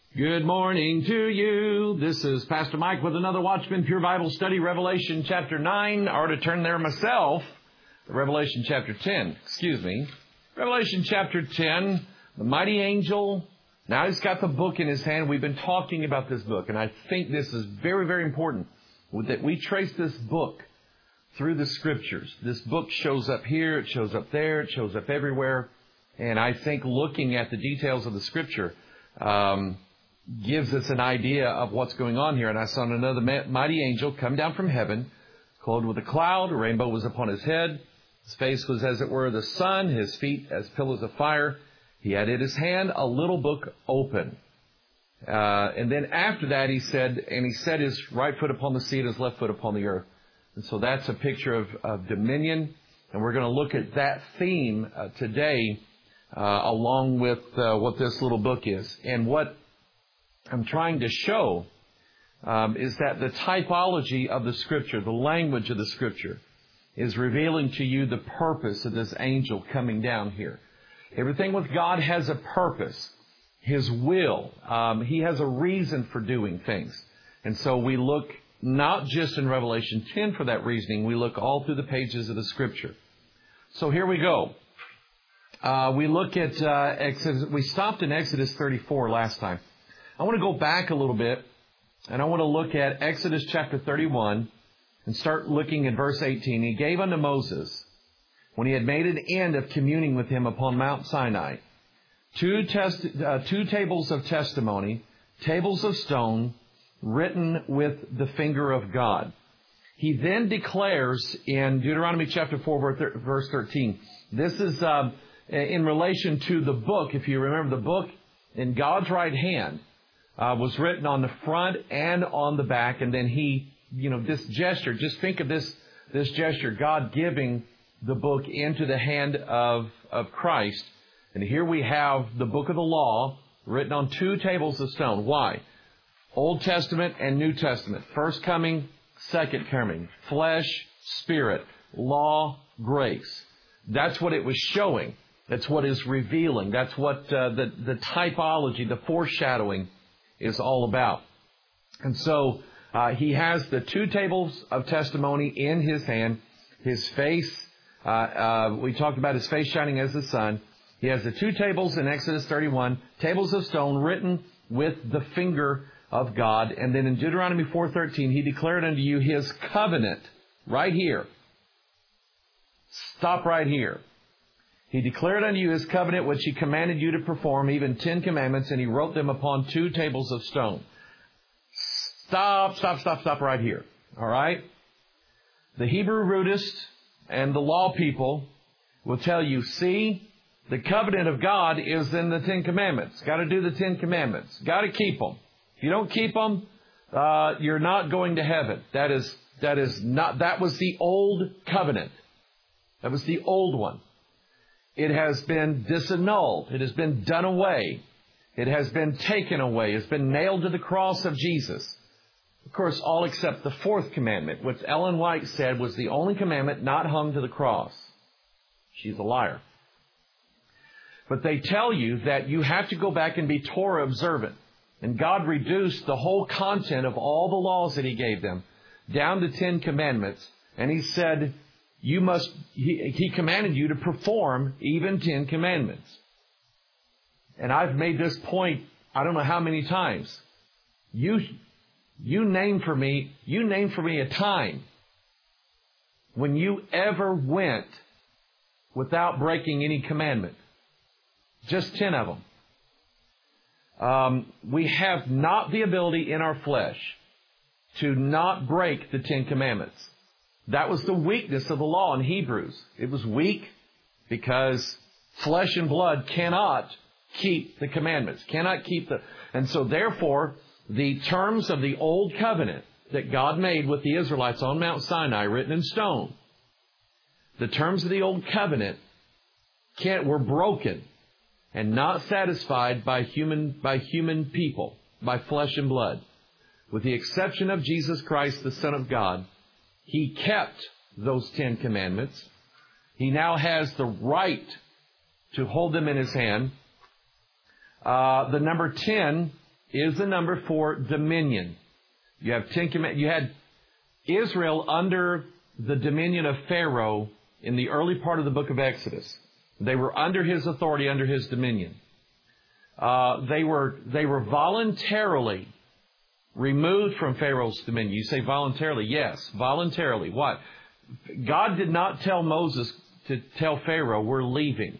Good morning to you. This is Pastor Mike with another Watchman Pure Bible Study, Revelation chapter 9. I ought to turn there myself. Revelation chapter 10, Revelation chapter 10, the mighty angel. Now he's got the book in his hand. We've been talking about this book, and I think this is very, very important that we trace this book through the Scriptures. This book shows up here, it shows up there, it shows up everywhere. And I think looking at the details of the Scripture gives us an idea of what's going on here. And I saw another mighty angel come down from heaven, clothed with a cloud. A rainbow was upon his head. His face was as it were the sun, his feet as pillars of fire. He had in his hand a little book open. And then after that he set his right foot upon the sea and his left foot upon the earth. And so that's a picture of dominion. And we're going to look at that theme today along with what this little book is. And what I'm trying to show is that the typology of the Scripture, the language of the Scripture, is revealing to you the purpose of this angel coming down here. Everything with God has a purpose, His will. He has a reason for doing things. And so we look not just in Revelation 10 for that reasoning, we look all through the pages of the Scripture. So here we go. We look at Exodus. We stopped in Exodus 34 last time. I want to go back a little bit, and I want to look at Exodus chapter 31 and start looking at verse 18. He gave unto Moses, when he had made an end of communing with him upon Mount Sinai, two tables of testimony, tables of stone, written with the finger of God. He then declares in Deuteronomy chapter 4, verse 13, this is in relation to the book. If you remember, the book in God's right hand was written on the front and on the back. And then this gesture, just think of this gesture, God giving the book into the hand of Christ. And here we have the book of the law written on two tables of stone. Why? Old Testament and New Testament. First coming, second coming. Flesh, spirit, law, grace. That's what it was showing. That's what is revealing. That's what the typology, the foreshadowing is all about. And so he has the two tables of testimony in his hand. His face, we talked about his face shining as the sun. He has the two tables in Exodus 31, tables of stone written with the finger of God. And then in Deuteronomy 4:13, he declared unto you his covenant right here. Stop right here. He declared unto you his covenant, which he commanded you to perform, even 10 commandments, and he wrote them upon two tables of stone. Stop right here. All right? The Hebrew rootist and the law people will tell you, see, the covenant of God is in the 10 commandments. Got to do the 10 commandments. Got to keep them. If you don't keep them, you're not going to heaven. That was the old covenant. That was the old one. It has been disannulled. It has been done away. It has been taken away. It's been nailed to the cross of Jesus. Of course, all except the fourth commandment, which Ellen White said was the only commandment not hung to the cross. She's a liar. But they tell you that you have to go back and be Torah observant. And God reduced the whole content of all the laws that He gave them down to 10 commandments. And He said, He commanded you to perform even 10 commandments. And I've made this point, I don't know how many times. You name for me a time when you ever went without breaking any commandment. Just 10 of them. We have not the ability in our flesh to not break the 10 commandments. That was the weakness of the law in Hebrews. It was weak because flesh and blood cannot keep the commandments, and so therefore the terms of the old covenant that God made with the Israelites on Mount Sinai, written in stone, the terms of the old covenant were broken and not satisfied by human people, by flesh and blood. With the exception of Jesus Christ, the Son of God, He kept those 10 commandments. He now has the right to hold them in His hand. The number 10 is the number for dominion. You have you had Israel under the dominion of Pharaoh in the early part of the book of Exodus. They were under his authority, under his dominion. They were voluntarily removed from Pharaoh's dominion. You say voluntarily? Yes, voluntarily. What? God did not tell Moses to tell Pharaoh, we're leaving.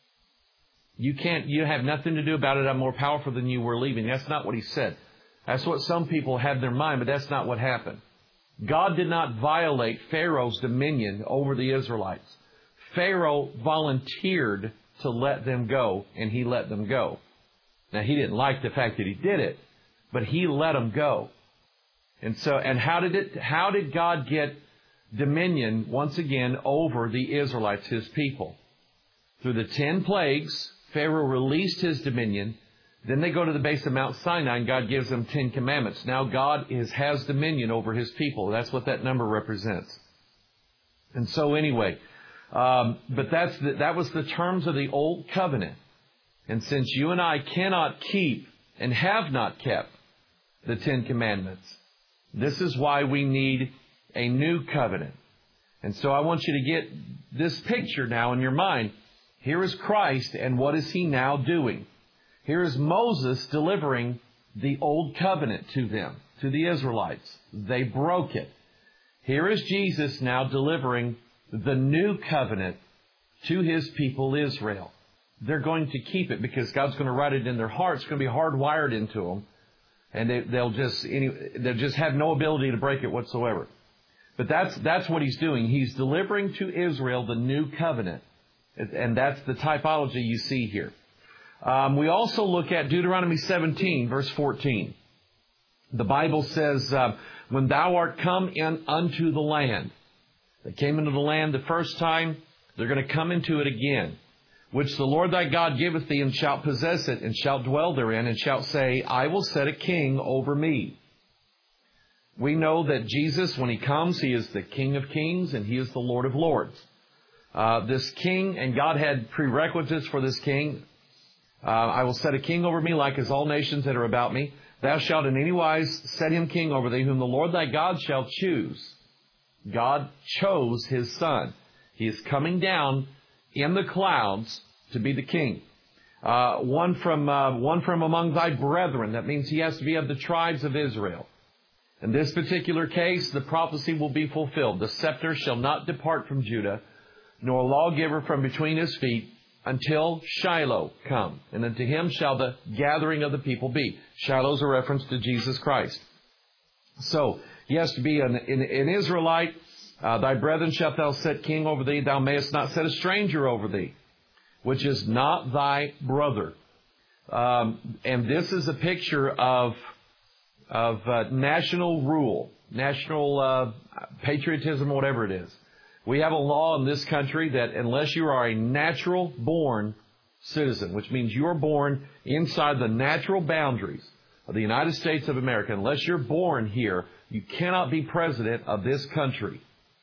You have nothing to do about it. I'm more powerful than you. We're leaving. That's not what he said. That's what some people have in their mind, but that's not what happened. God did not violate Pharaoh's dominion over the Israelites. Pharaoh volunteered to let them go, and he let them go. Now, he didn't like the fact that he did it, but he let them go. And how did God get dominion once again over the Israelites, his people? Through the 10 plagues, Pharaoh released his dominion. Then they go to the base of Mount Sinai, and God gives them 10 commandments. Now God has dominion over his people. That's what that number represents. And so anyway, but that was the terms of the Old Covenant. And since you and I cannot keep and have not kept the 10 commandments, this is why we need a new covenant. And so I want you to get this picture now in your mind. Here is Christ, and what is he now doing? Here is Moses delivering the old covenant to them, to the Israelites. They broke it. Here is Jesus now delivering the new covenant to his people Israel. They're going to keep it because God's going to write it in their hearts. It's going to be hardwired into them. And they'll just have no ability to break it whatsoever. But that's what he's doing. He's delivering to Israel the new covenant. And that's the typology you see here. We also look at Deuteronomy 17, verse 14. The Bible says, when thou art come in unto the land. They came into the land the first time. They're going to come into it again. Which the Lord thy God giveth thee, and shalt possess it, and shalt dwell therein, and shalt say, I will set a king over me. We know that Jesus, when he comes, he is the King of kings, and he is the Lord of lords. This king, and God had prerequisites for this king. I will set a king over me, like as all nations that are about me. Thou shalt in any wise set him king over thee, whom the Lord thy God shall choose. God chose his Son. He is coming down in the clouds to be the king. One from among thy brethren. That means he has to be of the tribes of Israel. In this particular case, the prophecy will be fulfilled. The scepter shall not depart from Judah, nor a lawgiver from between his feet, until Shiloh come. And unto him shall the gathering of the people be. Shiloh is a reference to Jesus Christ. So, he has to be an Israelite. Thy brethren shalt thou set king over thee. Thou mayest not set a stranger over thee, which is not thy brother. And this is a picture of national rule, national patriotism, whatever it is. We have a law in this country that unless you are a natural-born citizen, which means you're born inside the natural boundaries of the United States of America, unless you're born here, you cannot be president of this country.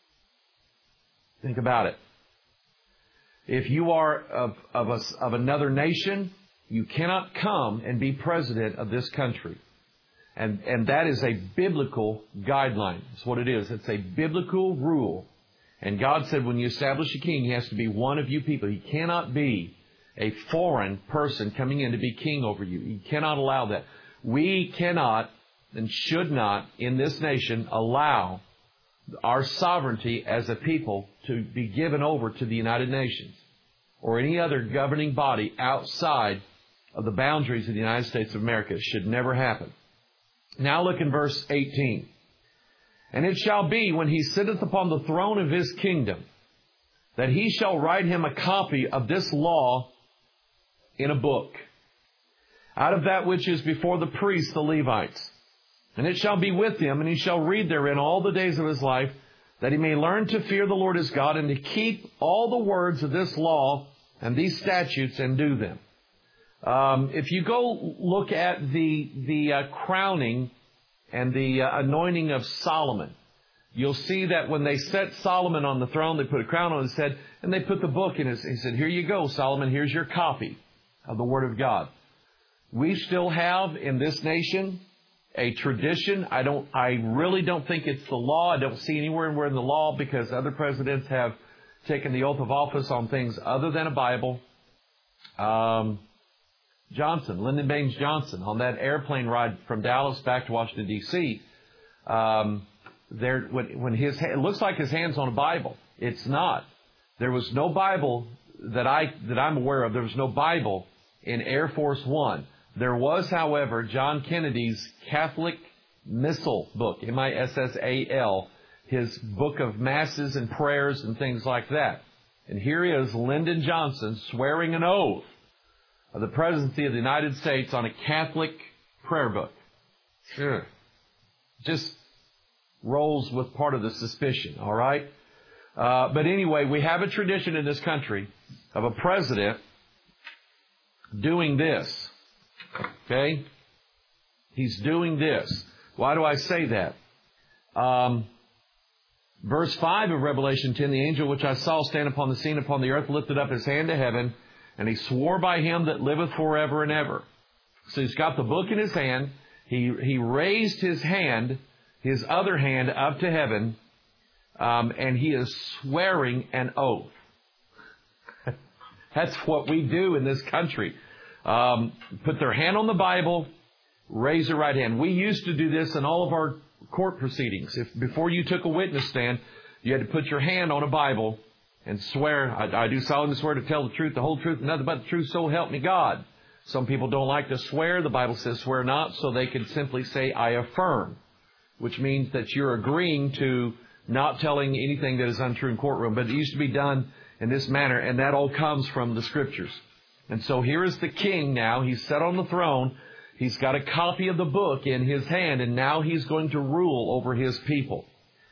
Think about it. If you are of another nation, you cannot come and be president of this country. And that is a biblical guideline. That's what it is. It's a biblical rule. And God said when you establish a king, he has to be one of you people. He cannot be a foreign person coming in to be king over you. He cannot allow that. We cannot and should not in this nation allow our sovereignty as a people to be given over to the United Nations or any other governing body outside of the boundaries of the United States of America. It should never happen. Now look in verse 18. And it shall be, when he sitteth upon the throne of his kingdom, that he shall write him a copy of this law in a book, out of that which is before the priests, the Levites. And it shall be with him, and he shall read therein all the days of his life, that he may learn to fear the Lord his God, and to keep all the words of this law and these statutes, and do them. If you go look at the crowning and the anointing of Solomon, you'll see that when they set Solomon on the throne, they put a crown on his head, and they put the book in his. He said, here you go, Solomon, here's your copy of the Word of God. We still have in this nation a tradition. I really don't think it's the law. I don't see anywhere in the law, because other presidents have taken the oath of office on things other than a Bible. Lyndon Baines Johnson, on that airplane ride from Dallas back to Washington, D.C., it looks like his hand's on a Bible. It's not. There was no Bible that I'm aware of. There was no Bible in Air Force One. There was, however, John Kennedy's Catholic Missal book, Missal, his book of masses and prayers and things like that. And here is Lyndon Johnson swearing an oath of the presidency of the United States on a Catholic prayer book. Sure. Just rolls with part of the suspicion, all right? But anyway, we have a tradition in this country of a president doing this. Okay? He's doing this. Why do I say that? Verse 5 of Revelation 10, the angel which I saw stand upon the scene upon the earth lifted up his hand to heaven, and he swore by him that liveth forever and ever. So he's got the book in his hand. He raised his hand, his other hand, up to heaven, and he is swearing an oath. That's what we do in this country. Put their hand on the Bible, raise their right hand. We used to do this in all of our court proceedings. Before you took a witness stand, you had to put your hand on a Bible and swear, I do solemnly swear to tell the truth, the whole truth, and nothing but the truth, so help me God. Some people don't like to swear. The Bible says swear not, so they can simply say, I affirm, which means that you're agreeing to not telling anything that is untrue in courtroom. But it used to be done in this manner, and that all comes from the Scriptures. And so here is the king now. He's sat on the throne. He's got a copy of the book in his hand, and now he's going to rule over his people.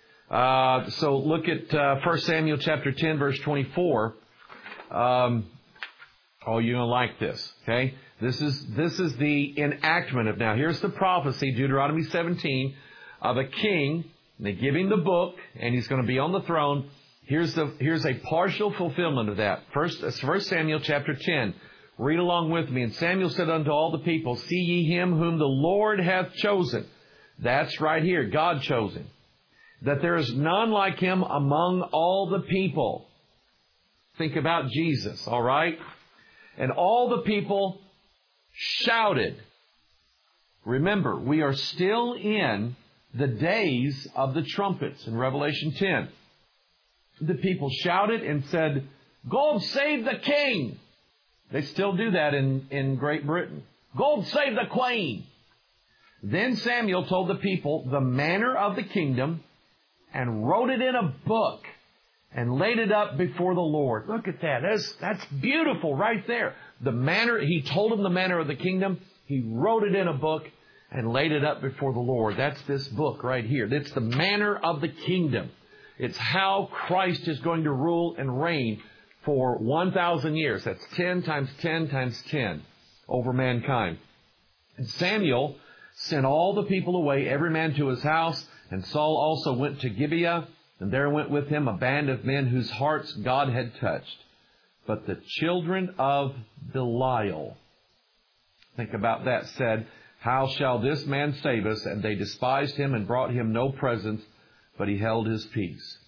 So look at 1 Samuel chapter 10, verse 24. You're going to like this, okay? This is the enactment of now. Here's the prophecy, Deuteronomy 17, of a king. And they give him the book, and he's going to be on the throne. Here's a partial fulfillment of that. 1 Samuel chapter 10. Read along with me. And Samuel said unto all the people, see ye him whom the Lord hath chosen. That's right here. God chose him. That there is none like him among all the people. Think about Jesus, all right? And all the people shouted. Remember, we are still in the days of the trumpets in Revelation 10. The people shouted and said, God save the king. They still do that in Great Britain. God save the queen. Then Samuel told the people the manner of the kingdom and wrote it in a book and laid it up before the Lord. Look at that. That's beautiful right there. He told them the manner of the kingdom. He wrote it in a book and laid it up before the Lord. That's this book right here. It's the manner of the kingdom. It's how Christ is going to rule and reign for 1,000 years. That's 10 times 10 times 10 over mankind. And Samuel sent all the people away, every man to his house. And Saul also went to Gibeah, and there went with him a band of men whose hearts God had touched. But the children of Belial, think about that, said, how shall this man save us? And they despised him and brought him no presents, but he held his peace.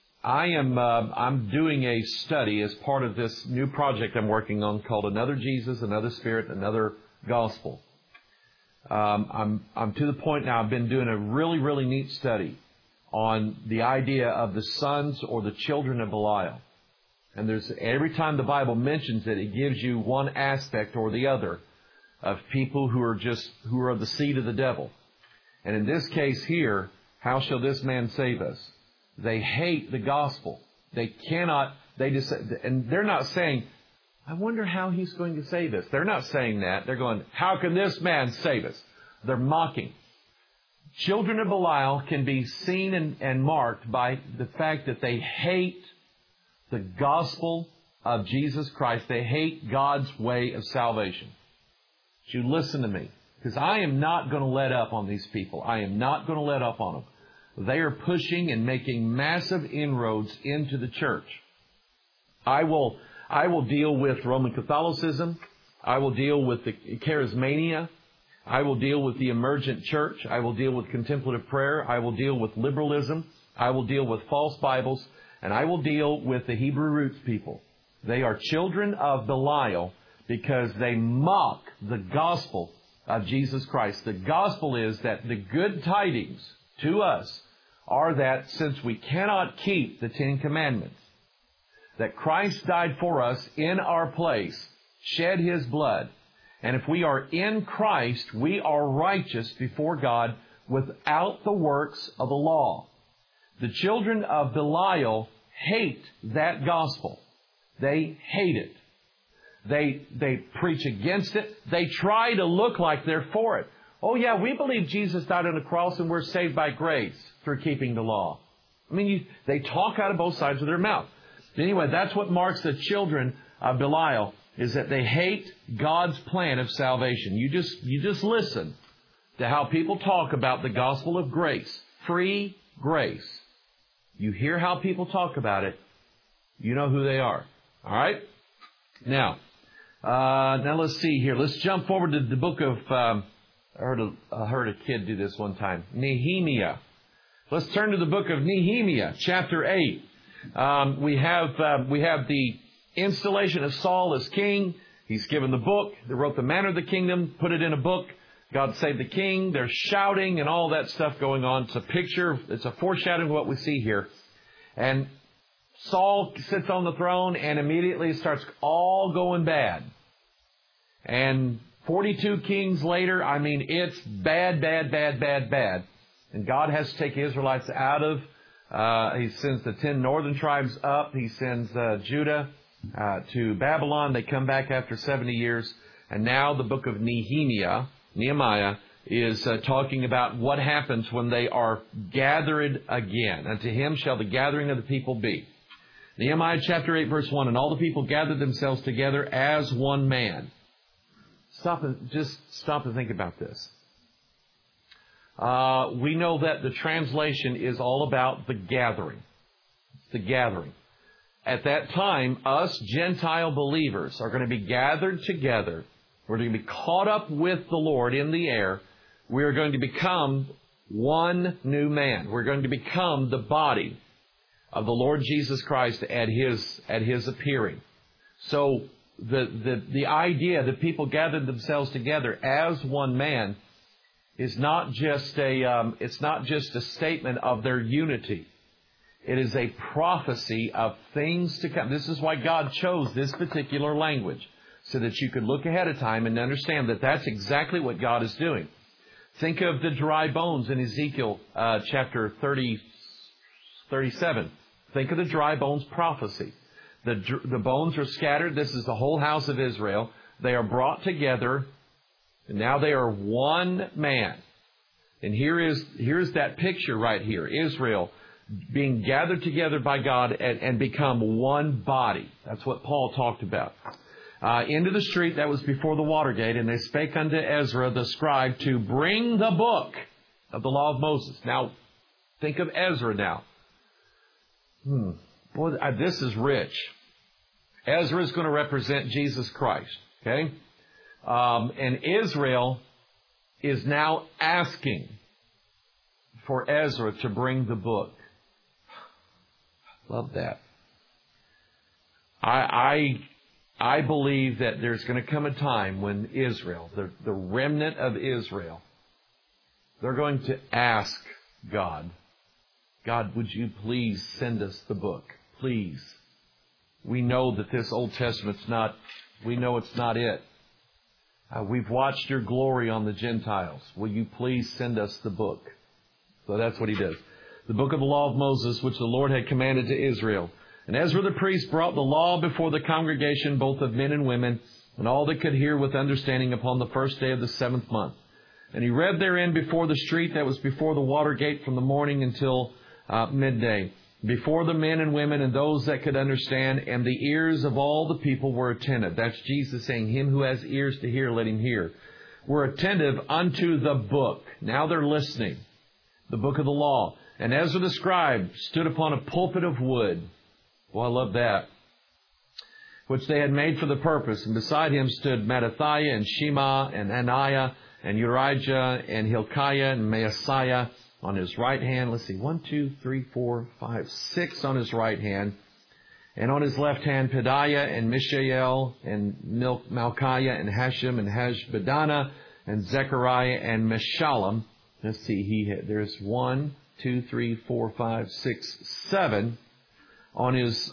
I'm doing a study as part of this new project I'm working on called Another Jesus, Another Spirit, Another Gospel. I'm to the point now, I've been doing a really, really neat study on the idea of the sons or the children of Belial. And every time the Bible mentions it, it gives you one aspect or the other of people who are of the seed of the devil. And in this case here, how shall this man save us? They hate the gospel. And they're not saying, I wonder how he's going to save us. They're not saying that. They're going, how can this man save us? They're mocking. Children of Belial can be seen and marked by the fact that they hate the gospel of Jesus Christ. They hate God's way of salvation. But you listen to me, because I am not going to let up on these people. I am not going to let up on them. They are pushing and making massive inroads into the church. I will deal with Roman Catholicism. I will deal with the charismania. I will deal with the emergent church. I will deal with contemplative prayer. I will deal with liberalism. I will deal with false Bibles. And I will deal with the Hebrew roots people. They are children of Belial because they mock the gospel of Jesus Christ. The gospel is that the good tidings to us are that since we cannot keep the Ten Commandments, that Christ died for us in our place, shed His blood, and if we are in Christ, we are righteous before God without the works of the law. The children of Belial hate that gospel. They hate it. They preach against it. They try to look like they're for it. Oh yeah, we believe Jesus died on the cross and we're saved by grace through keeping the law. I mean, they talk out of both sides of their mouth. Anyway, that's what marks the children of Belial, is that they hate God's plan of salvation. You just listen to how people talk about the gospel of grace, free grace. You hear how people talk about it, you know who they are. All right? Now let's see here. Let's jump forward to the book of, I heard a kid do this one time, Nehemiah. Let's turn to the book of Nehemiah, chapter 8. We have the installation of Saul as king. He's given the book. They wrote the manner of the kingdom, put it in a book. God saved the king. They're shouting and all that stuff going on. It's a picture. It's a foreshadowing of what we see here. And Saul sits on the throne and immediately starts all going bad. And 42 kings later, I mean, it's bad. And God has to take the Israelites out of, He sends the 10 northern tribes up. He sends Judah to Babylon. They come back after 70 years. And now the book of Nehemiah, is talking about what happens when they are gathered again. And to him shall the gathering of the people be. Nehemiah chapter 8 verse 1, and all the people gathered themselves together as one man. Just stop and think about this. We know that the translation is all about the gathering. The gathering. At that time, us Gentile believers are going to be gathered together. We're going to be caught up with the Lord in the air. We are going to become one new man. We're going to become the body of the Lord Jesus Christ at His appearing. So the idea that people gathered themselves together as one man is not just a statement of their unity. It is a prophecy of things to come. This is why God chose this particular language, so that you could look ahead of time and understand that that's exactly what God is doing. Think of the dry bones in Ezekiel chapter 37. Think of the dry bones prophecy. The bones are scattered. This is the whole house of Israel. They are brought together, and now they are one man. And here's that picture right here. Israel being gathered together by God and become one body. That's what Paul talked about. Into the street, that was before the Watergate, and they spake unto Ezra the scribe to bring the book of the law of Moses. Now, think of Ezra now. Boy, this is rich. Ezra is going to represent Jesus Christ. Okay? And Israel is now asking for Ezra to bring the book. Love that. I believe that there's going to come a time when Israel, the remnant of Israel, they're going to ask God, would you please send us the book? Please. We know that this Old Testament's not, we know it's not it. We've watched your glory on the Gentiles. Will you please send us the book? So that's what he does. The book of the law of Moses, which the Lord had commanded to Israel. And Ezra the priest brought the law before the congregation, both of men and women, and all that could hear with understanding upon the first day of the 7th month. And he read therein before the street that was before the water gate from the morning until midday, before the men and women and those that could understand, and the ears of all the people were attentive. That's Jesus saying, him who has ears to hear, let him hear. Were attentive unto the book. Now they're listening. The book of the law. And Ezra the scribe stood upon a pulpit of wood. Boy, I love that. which they had made for the purpose. And beside him stood Mattathiah and Shema and Ananiah and Urijah and Hilkiah and Maaseiah on his right hand. Let's see, 1, 2, 3, 4, 5, 6 on his right hand. And on his left hand, Pedaiah and Mishael and Malchiah and Hashem and Hashbaddanah and Zechariah and Meshullam. Let's see, there's 1, 2, 3, 4, 5, 6, 7 on his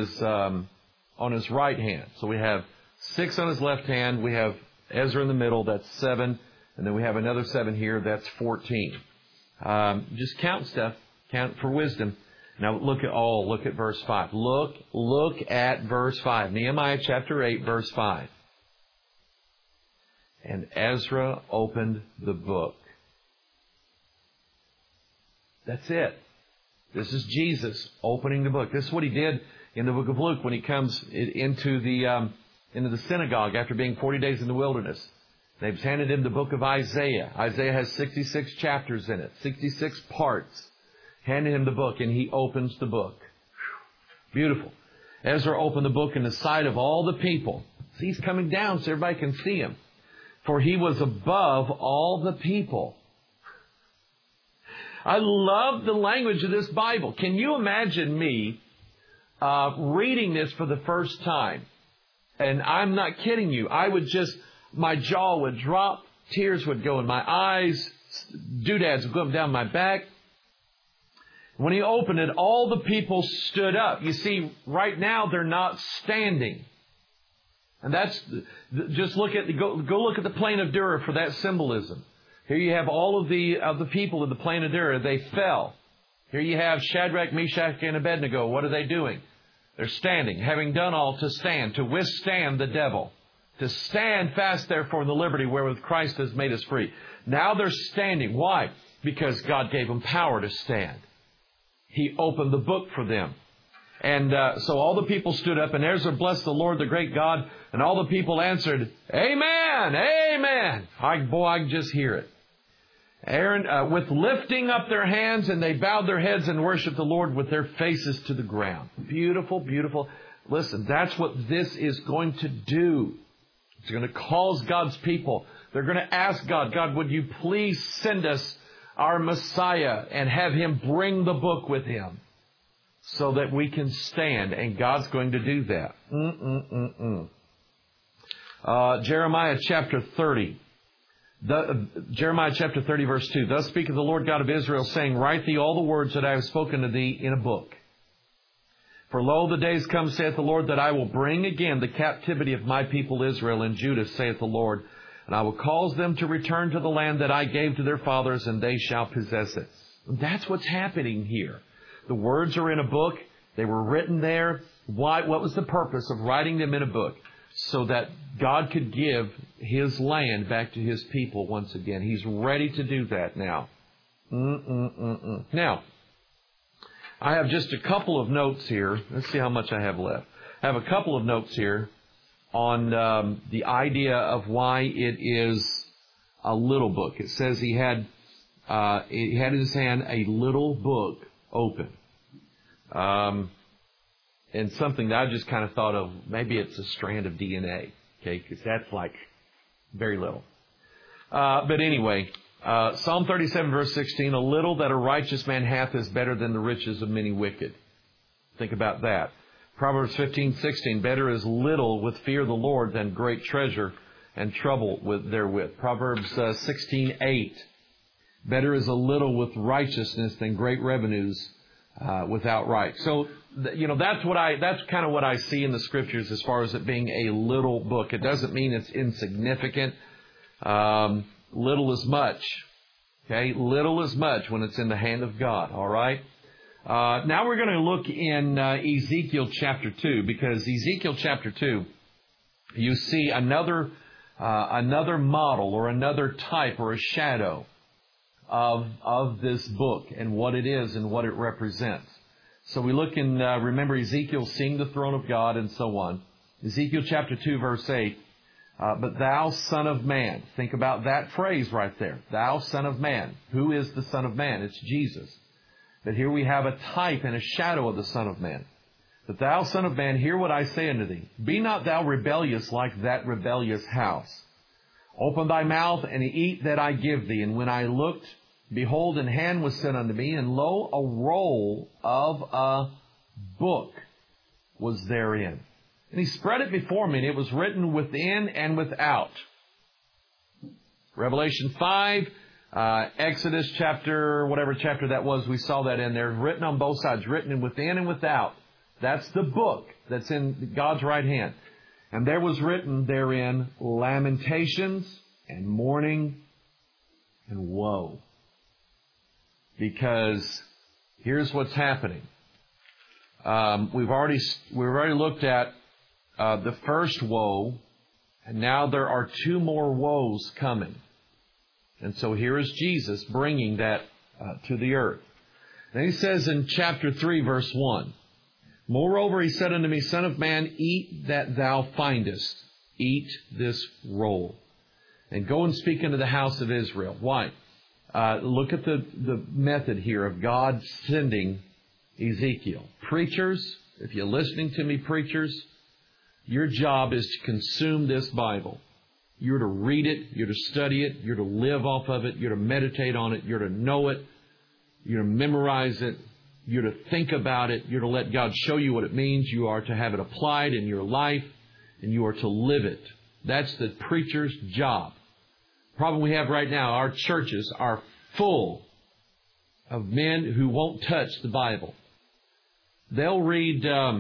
right hand. So we have 6 on his left hand. We have Ezra in the middle. That's 7. And then we have another 7 here. That's 14. Just count stuff. Count for wisdom. Now look at verse 5. Look at verse 5. Nehemiah chapter 8, verse 5. And Ezra opened the book. That's it. This is Jesus opening the book. This is what he did in the book of Luke when he comes into the synagogue after being 40 days in the wilderness. They've handed him the book of Isaiah. Isaiah has 66 chapters in it, 66 parts. Handed him the book, and he opens the book. Beautiful. Ezra opened the book in the sight of all the people. See, he's coming down so everybody can see him. For he was above all the people. I love the language of this Bible. Can you imagine me reading this for the first time? And I'm not kidding you. My jaw would drop. Tears would go in my eyes. Doodads would go down my back. When he opened it, all the people stood up. You see, right now they're not standing. And that's, just go look at the plain of Dura for that symbolism. Here you have all of the people in the plain of Dura. They fell. Here you have Shadrach, Meshach, and Abednego. What are they doing? They're standing, having done all to stand, to withstand the devil. To stand fast, therefore, in the liberty wherewith Christ has made us free. Now they're standing. Why? Because God gave them power to stand. He opened the book for them. And so all the people stood up, and Ezra blessed the Lord, the great God, and all the people answered, Amen, Amen. I can just hear it. Aaron, with lifting up their hands, and they bowed their heads and worshiped the Lord with their faces to the ground. Beautiful, beautiful. Listen, that's what this is going to do. It's going to cause God's people. They're going to ask God, God, would you please send us our Messiah and have him bring the book with him so that we can stand. And God's going to do that. Jeremiah chapter 30. Jeremiah chapter 30, verse 2. Thus speaketh the Lord God of Israel, saying, Write thee all the words that I have spoken to thee in a book. For lo, the days come, saith the Lord, that I will bring again the captivity of my people Israel and Judah, saith the Lord. And I will cause them to return to the land that I gave to their fathers, and they shall possess it. And that's what's happening here. The words are in a book. They were written there. Why? What was the purpose of writing them in a book? So that God could give his land back to his people once again. He's ready to do that now. Now, I have just a couple of notes here. Let's see how much I have left. I have a couple of notes here on the idea of why it is a little book. It says he had in his hand a little book open. And something that I just kind of thought of, maybe it's a strand of DNA, okay, because that's like very little. But anyway, Psalm 37, verse 16, a little that a righteous man hath is better than the riches of many wicked. Think about that. Proverbs 15:16, better is little with fear of the Lord than great treasure and trouble therewith. Proverbs 16:8, better is a little with righteousness than great revenues without right. So, that's kind of what I see in the Scriptures as far as it being a little book. It doesn't mean it's insignificant. Little is much. Okay, little is much when it's in the hand of God. All right. Now we're going to look in Ezekiel chapter 2, because Ezekiel chapter 2, you see another model or another type or a shadow of this book and what it is and what it represents. So we look in, remember Ezekiel seeing the throne of God and so on. Ezekiel chapter 2, verse 8, but thou son of man. Think about that phrase right there. Thou son of man. Who is the Son of Man? It's Jesus. But here we have a type and a shadow of the Son of Man. But thou, son of man, hear what I say unto thee. Be not thou rebellious like that rebellious house. Open thy mouth and eat that I give thee. And when I looked, behold, an hand was sent unto me, and lo, a roll of a book was therein. And he spread it before me, and it was written within and without. Revelation 5, Exodus chapter, whatever chapter that was, we saw that in there, written on both sides, written within and without. That's the book that's in God's right hand. And there was written therein lamentations and mourning and woe. Because here's what's happening. We've already looked at the first woe, and now there are two more woes coming. And so here is Jesus bringing that to the earth. And he says in chapter 3, verse 1, Moreover, he said unto me, Son of man, eat that thou findest. Eat this roll. And go and speak unto the house of Israel. Why? Look at the method here of God sending Ezekiel. Preachers, if you're listening to me, preachers, your job is to consume this Bible. You're to read it. You're to study it. You're to live off of it. You're to meditate on it. You're to know it. You're to memorize it. You're to think about it. You're to let God show you what it means. You are to have it applied in your life, and you are to live it. That's the preacher's job. The problem we have right now, our churches are full of men who won't touch the Bible. They'll read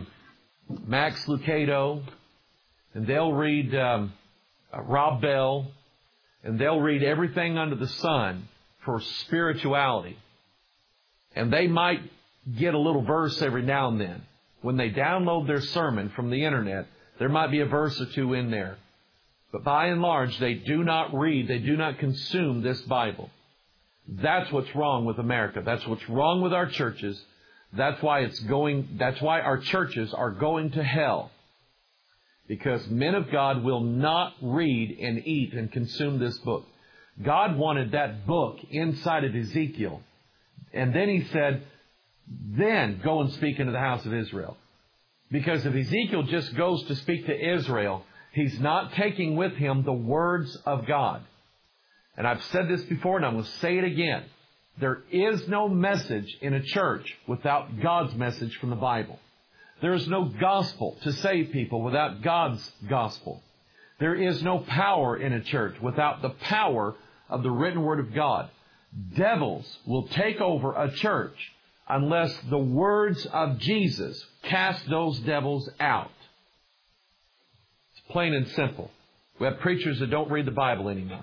Max Lucado, and they'll read Rob Bell, and they'll read everything under the sun for spirituality. And they might get a little verse every now and then. When they download their sermon from the internet, there might be a verse or two in there. But by and large, they do not read, they do not consume this Bible. That's what's wrong with America. That's what's wrong with our churches. That's why our churches are going to hell. Because men of God will not read and eat and consume this book. God wanted that book inside of Ezekiel. And then he said, then go and speak into the house of Israel. Because if Ezekiel just goes to speak to Israel, he's not taking with him the words of God. And I've said this before, and I'm going to say it again. There is no message in a church without God's message from the Bible. There is no gospel to save people without God's gospel. There is no power in a church without the power of the written Word of God. Devils will take over a church unless the words of Jesus cast those devils out. It's plain and simple. We have preachers that don't read the Bible anymore.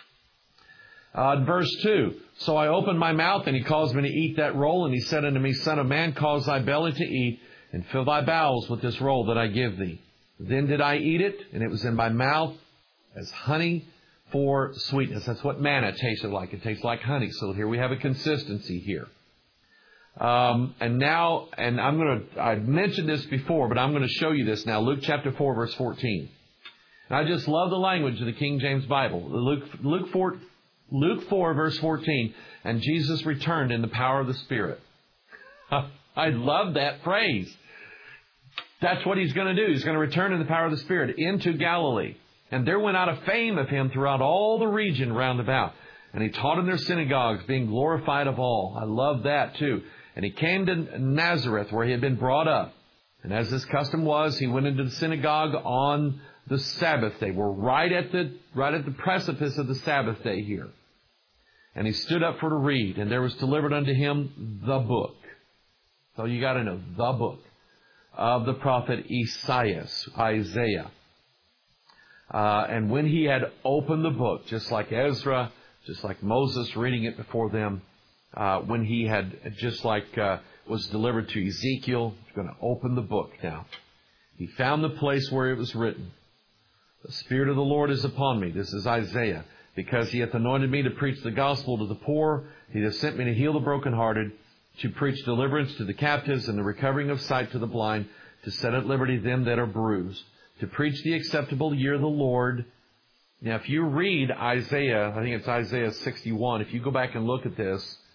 Verse 2, So I opened my mouth, and he caused me to eat that roll, and he said unto me, Son of man, cause thy belly to eat, and fill thy bowels with this roll that I give thee. Then did I eat it, and it was in my mouth as honey for sweetness. That's what manna tasted like. It tastes like honey. So here we have a consistency here. I've mentioned this before, but I'm going to show you this now. Luke chapter 4, verse 14. And I just love the language of the King James Bible. Luke 4, verse 14. And Jesus returned in the power of the Spirit. I love that phrase. That's what he's going to do. He's going to return in the power of the Spirit into Galilee. And there went out a fame of him throughout all the region round about. And he taught in their synagogues, being glorified of all. I love that too. And he came to Nazareth, where he had been brought up. And as his custom was, he went into the synagogue on the Sabbath day. We're right at the precipice of the Sabbath day here. And he stood up for to read. And there was delivered unto him the book. So you got to know, the book of the prophet Isaiah. And when he had opened the book, just like Ezra, just like Moses reading it before them, when he had was delivered to Ezekiel, he's going to open the book now. He found the place where it was written, The Spirit of the Lord is upon me. This is Isaiah. Because he hath anointed me to preach the gospel to the poor. He hath sent me to heal the brokenhearted, to preach deliverance to the captives and the recovering of sight to the blind, to set at liberty them that are bruised, to preach the acceptable year of the Lord. Now, if you read Isaiah, I think it's Isaiah 61, if you go back and look at this,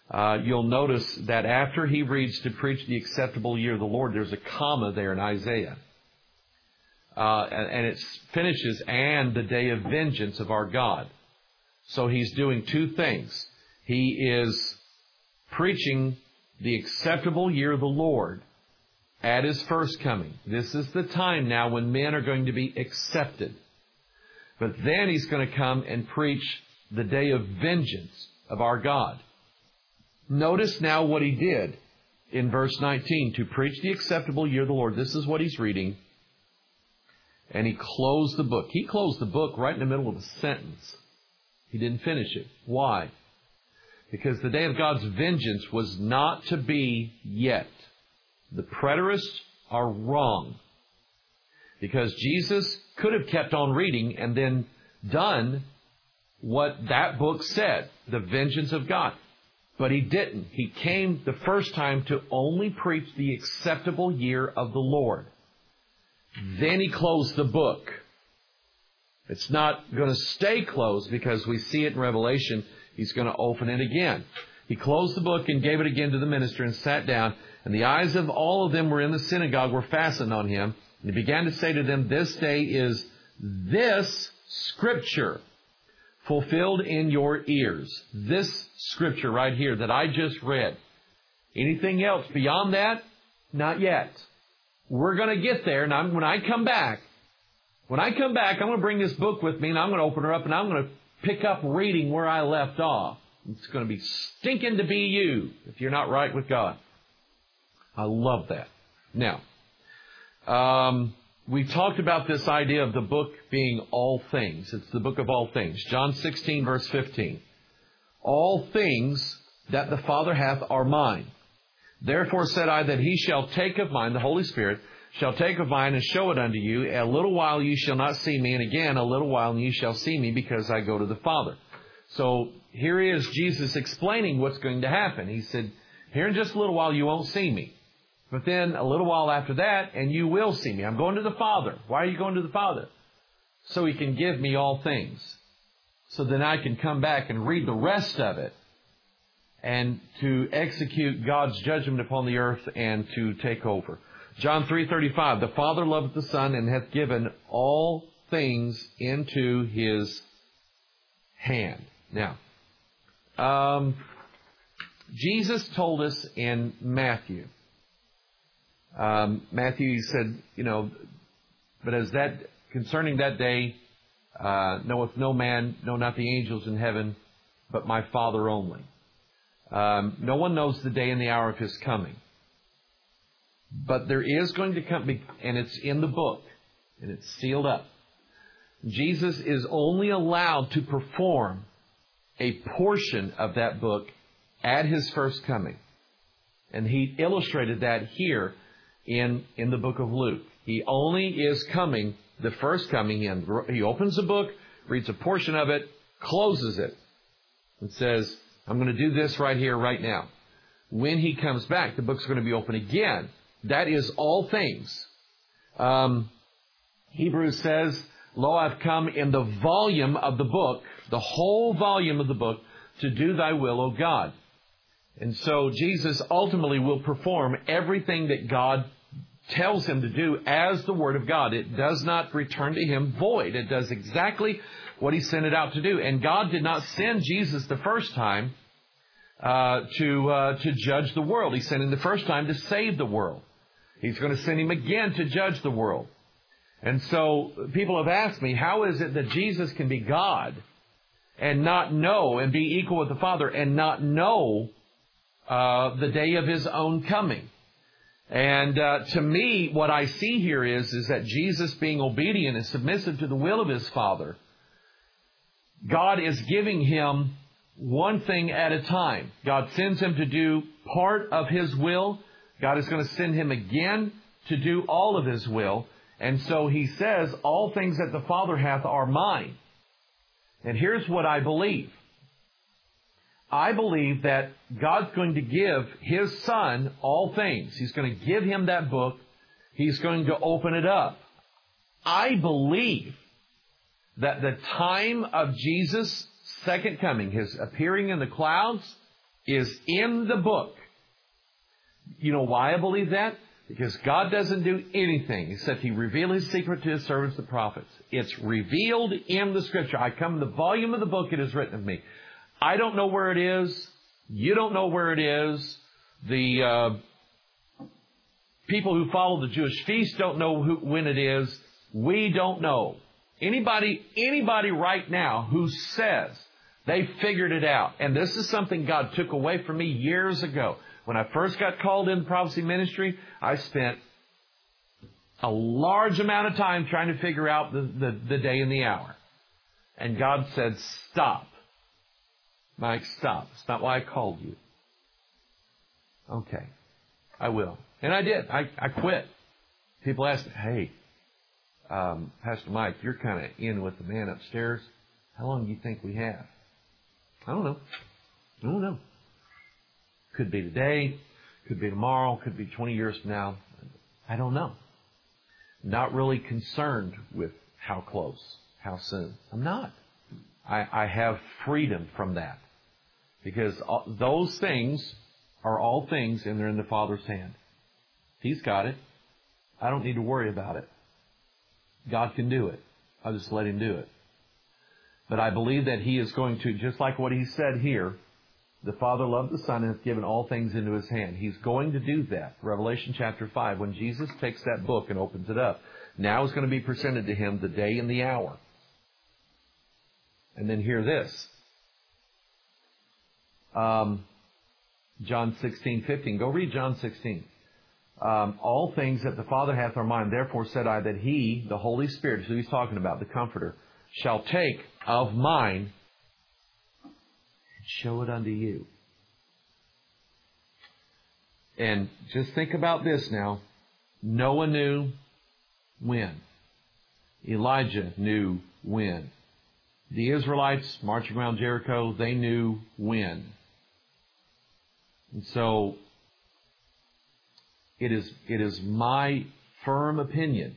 you'll notice that after he reads to preach the acceptable year of the Lord, there's a comma there in Isaiah. And it finishes, and the day of vengeance of our God. So he's doing two things. He is preaching the acceptable year of the Lord at his first coming. This is the time now when men are going to be accepted. But then he's going to come and preach the day of vengeance of our God. Notice now what he did in verse 19. To preach the acceptable year of the Lord. This is what he's reading. And he closed the book. He closed the book right in the middle of a sentence. He didn't finish it. Why? Because the day of God's vengeance was not to be yet. The preterists are wrong. Because Jesus could have kept on reading and then done what that book said, the vengeance of God. But he didn't. He came the first time to only preach the acceptable year of the Lord. Then he closed the book. It's not going to stay closed because we see it in Revelation. He's going to open it again. He closed the book and gave it again to the minister and sat down. And the eyes of all of them were in the synagogue were fastened on him. And he began to say to them, this day is this scripture fulfilled in your ears. This scripture right here that I just read. Anything else beyond that? Not yet. We're going to get there. And when I come back, I'm going to bring this book with me and I'm going to open her up and I'm going to pick up reading where I left off. It's going to be stinking to be you if you're not right with God. I love that. Now, we talked about this idea of the book being all things. It's the book of all things. John 16, verse 15. All things that the Father hath are mine. Therefore said I that he shall take of mine, the Holy Spirit, shall take of mine and show it unto you. A little while you shall not see me, and again a little while and you shall see me, because I go to the Father. So here is Jesus explaining what's going to happen. He said, here in just a little while you won't see me. But then a little while after that, and you will see me. I'm going to the Father. Why are you going to the Father? So he can give me all things. So then I can come back and read the rest of it. And to execute God's judgment upon the earth and to take over. John 3:35, the Father loveth the Son and hath given all things into his hand. Now, Jesus told us in Matthew, he said, but as that concerning that day, knoweth no man, no not the angels in heaven, but my Father only. No one knows the day and the hour of his coming. But there is going to come, and it's in the book, and it's sealed up. Jesus is only allowed to perform a portion of that book at his first coming. And he illustrated that here in the book of Luke. He only is coming, the first coming in. He opens the book, reads a portion of it, closes it, and says, I'm going to do this right here, right now. When he comes back, the book's going to be open again. That is all things. Hebrews says, Lo, I've come in the volume of the book, the whole volume of the book, to do thy will, O God. And so Jesus ultimately will perform everything that God tells him to do as the Word of God. It does not return to him void. It does exactly what he sent it out to do. And God did not send Jesus the first time to judge the world. He sent him the first time to save the world. He's going to send him again to judge the world. And so people have asked me, how is it that Jesus can be God and not know and be equal with the Father and not know the day of his own coming? And to me, what I see here is that Jesus, being obedient and submissive to the will of his Father, God is giving him one thing at a time. God sends him to do part of his will. God is going to send him again to do all of his will. And so he says, all things that the Father hath are mine. And here's what I believe. I believe that God's going to give his Son all things. He's going to give him that book. He's going to open it up. I believe that the time of Jesus' second coming, his appearing in the clouds, is in the book. You know why I believe that? Because God doesn't do anything except He revealed His secret to His servants, the prophets. It's revealed in the Scripture. I come in the volume of the book it is written of me. I don't know where it is. You don't know where it is. The people who follow the Jewish feast don't know when it is. We don't know. Anybody right now who says they figured it out, and this is something God took away from me years ago. When I first got called in prophecy ministry, I spent a large amount of time trying to figure out the day and the hour. And God said, stop. Mike, stop. It's not why I called you. Okay, I will. And I did. I quit. People asked me, hey, Pastor Mike, you're kind of in with the man upstairs. How long do you think we have? I don't know. Could be today, could be tomorrow, could be 20 years from now. I don't know. Not really concerned with how close, how soon. I'm not. I have freedom from that. Because those things are all things and they're in the Father's hand. He's got it. I don't need to worry about it. God can do it. I'll just let Him do it. But I believe that He is going to, just like what He said here, the Father loved the Son and hath given all things into His hand. He's going to do that. Revelation chapter 5, when Jesus takes that book and opens it up, now is going to be presented to Him the day and the hour. And then hear this. John 16:15. Go read John 16. All things that the Father hath are mine. Therefore said I that He, the Holy Spirit, who He's talking about, the Comforter, shall take of mine and show it unto you. And just think about this now. Noah knew when. Elijah knew when. The Israelites marching around Jericho, they knew when. And so it is my firm opinion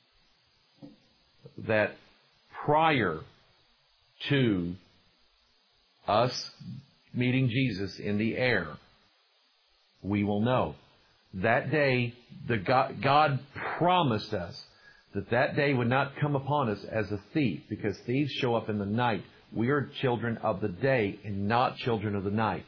that prior to us meeting Jesus in the air, we will know. That day, God promised us that day would not come upon us as a thief, because thieves show up in the night. We are children of the day and not children of the night.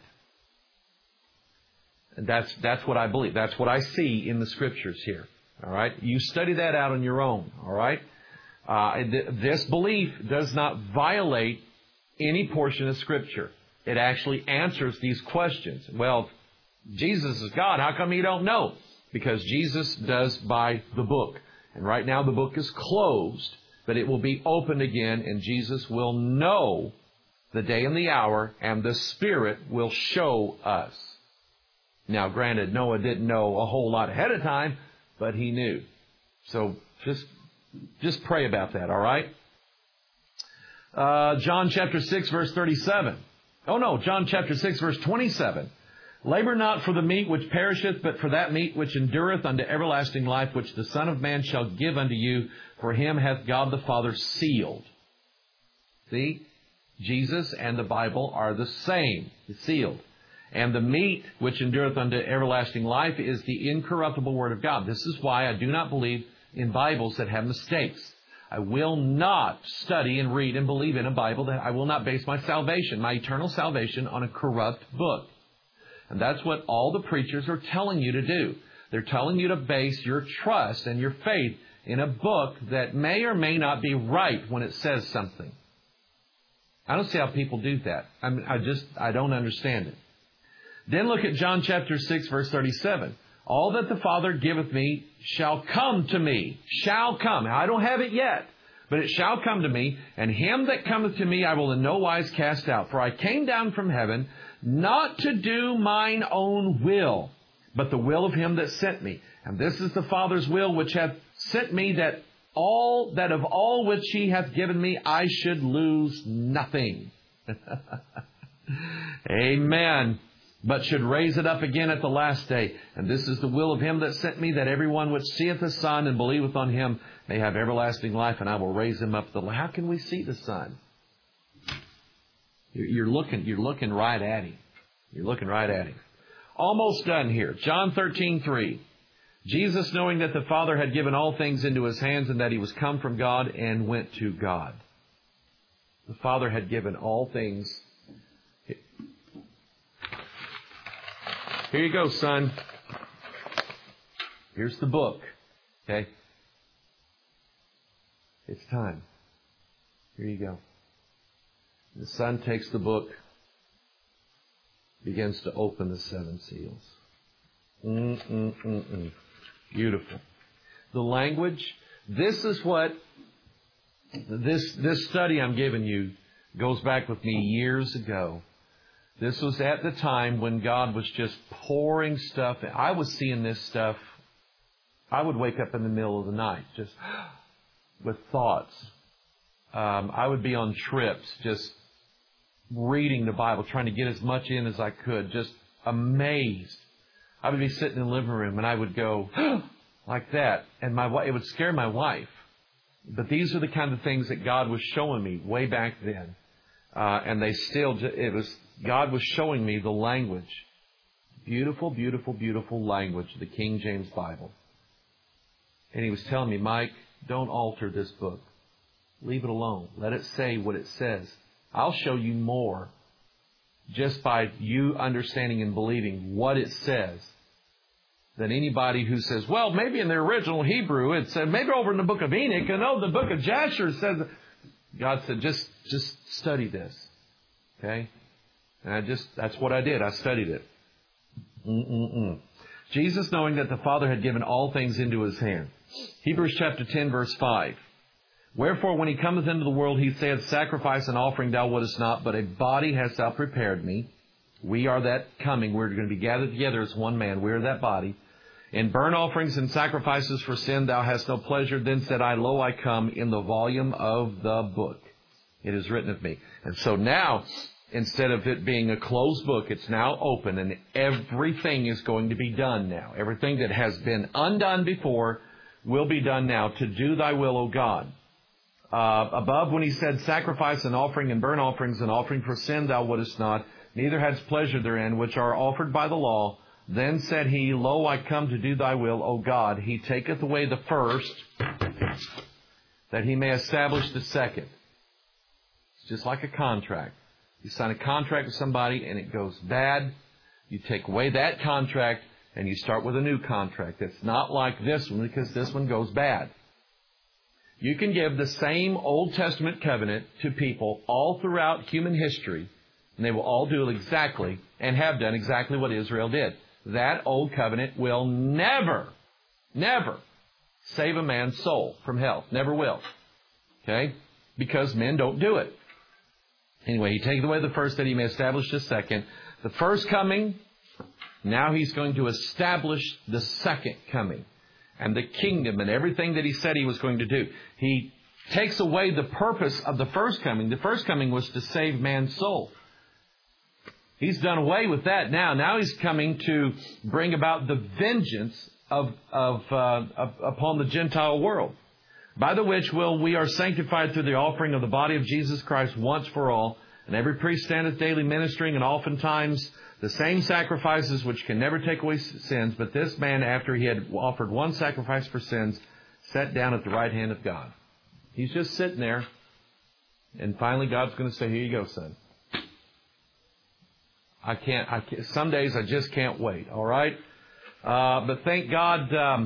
And that's what I believe. That's what I see in the Scriptures here. All right? You study that out on your own. All right? This belief does not violate any portion of Scripture. It actually answers these questions. Well, Jesus is God. How come you don't know? Because Jesus does by the book. And right now the book is closed, but it will be opened again, and Jesus will know the day and the hour, and the Spirit will show us. Now, granted, Noah didn't know a whole lot ahead of time, but he knew. So just pray about that, all right? John chapter 6, verse 37. Oh, no, John chapter 6, verse 27. Labor not for the meat which perisheth, but for that meat which endureth unto everlasting life, which the Son of Man shall give unto you, for Him hath God the Father sealed. See? Jesus and the Bible are the same. It's sealed. And the meat which endureth unto everlasting life is the incorruptible Word of God. This is why I do not believe in Bibles that have mistakes. I will not study and read and believe in a Bible that I will not base my salvation, my eternal salvation, on a corrupt book. And that's what all the preachers are telling you to do. They're telling you to base your trust and your faith in a book that may or may not be right when it says something. I don't see how people do that. I don't understand it. Then look at John chapter 6, verse 37. All that the Father giveth me shall come to me. Shall come. Now, I don't have it yet, but it shall come to me. And him that cometh to me I will in no wise cast out. For I came down from heaven not to do mine own will, but the will of Him that sent me. And this is the Father's will which hath sent me, that of all which He hath given me I should lose nothing. Amen. But should raise it up again at the last day. And this is the will of Him that sent me, that every one which seeth the Son and believeth on Him may have everlasting life, and I will raise him up. How can we see the Son? You're looking right at Him. You're looking right at him. Almost done here. John 13:3. Jesus, knowing that the Father had given all things into his hands and that he was come from God and went to God. The Father had given all things. Here you go, son. Here's the book. Okay? It's time. Here you go. The son takes the book, begins to open the 7 seals. Beautiful. The language, this is what this study I'm giving you goes back with me years ago. This was at the time when God was just pouring stuff. I was seeing this stuff. I would wake up in the middle of the night just with thoughts. I would be on trips just reading the Bible, trying to get as much in as I could, just amazed. I would be sitting in the living room and I would go like that, and it would scare my wife. But these are the kind of things that God was showing me way back then, and God was showing me the language, beautiful, beautiful, beautiful language, the King James Bible. And He was telling me, Mike, don't alter this book. Leave it alone. Let it say what it says. I'll show you more just by you understanding and believing what it says than anybody who says, well, maybe in the original Hebrew it said, maybe over in the book of Enoch, and the book of Jasher says. God said, just study this. Okay? And that's what I did. I studied it. Jesus, knowing that the Father had given all things into His hand. Hebrews chapter 10, verse 5. Wherefore, when He cometh into the world, He saith, sacrifice and offering thou wouldest not, but a body hast thou prepared me. We are that coming. We're going to be gathered together as one man. We are that body. In burnt offerings and sacrifices for sin thou hast no pleasure. Then said I, Lo, I come, in the volume of the book it is written of me. And so now, instead of it being a closed book, it's now open, and everything is going to be done now. Everything that has been undone before will be done now. To do thy will, O God. Above, when He said, sacrifice and offering and burnt offerings and offering for sin thou wouldest not, neither hadst pleasure therein, which are offered by the law. Then said He, Lo, I come to do thy will, O God. He taketh away the first, that He may establish the second. It's just like a contract. You sign a contract with somebody and it goes bad. You take away that contract and you start with a new contract. It's not like this one, because this one goes bad. You can give the same Old Testament covenant to people all throughout human history, and they will all do exactly and have done exactly what Israel did. That old covenant will never save a man's soul from hell. Never will. Okay? Because men don't do it. Anyway, He taketh away the first, that He may establish the second. The first coming, now He's going to establish the second coming. And the kingdom and everything that He said He was going to do. He takes away the purpose of the first coming. The first coming was to save man's soul. He's done away with that now. Now He's coming to bring about the vengeance upon the Gentile world. By the which we are sanctified through the offering of the body of Jesus Christ once for all. And every priest standeth daily ministering, and oftentimes the same sacrifices which can never take away sins. But this man, after he had offered one sacrifice for sins, sat down at the right hand of God. He's just sitting there. And finally God's going to say, here you go, son. I can't, some days I just can't wait. All right? But thank God,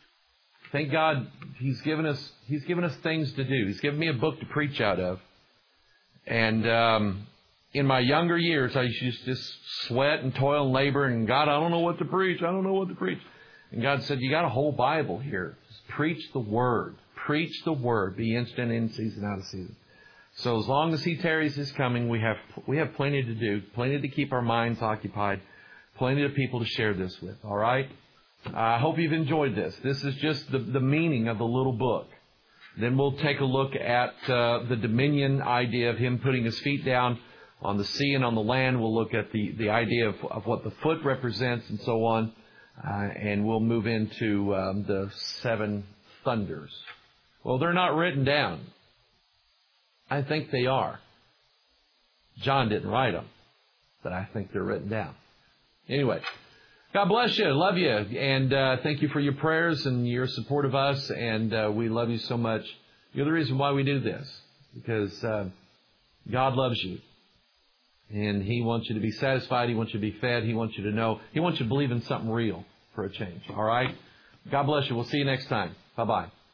He's given us things to do. He's given me a book to preach out of. And in my younger years, I used to just sweat and toil and labor, and God, I don't know what to preach. I don't know what to preach. And God said, you got a whole Bible here. Just preach the Word. Preach the Word. Be instant in season, out of season. So as long as He tarries His coming, we have plenty to do, plenty to keep our minds occupied, plenty of people to share this with. All right? I hope you've enjoyed this. This is just the meaning of the little book. Then we'll take a look at the dominion idea of Him putting His feet down on the sea and on the land. We'll look at the idea of what the foot represents and so on. And we'll move into the 7 thunders. Well, they're not written down. I think they are. John didn't write them. but I think they're written down. Anyway, God bless you. Love you. And thank you for your prayers and your support of us. And we love you so much. You're the reason why we do this, because God loves you. And He wants you to be satisfied. He wants you to be fed. He wants you to know. He wants you to believe in something real for a change. All right? God bless you. We'll see you next time. Bye-bye.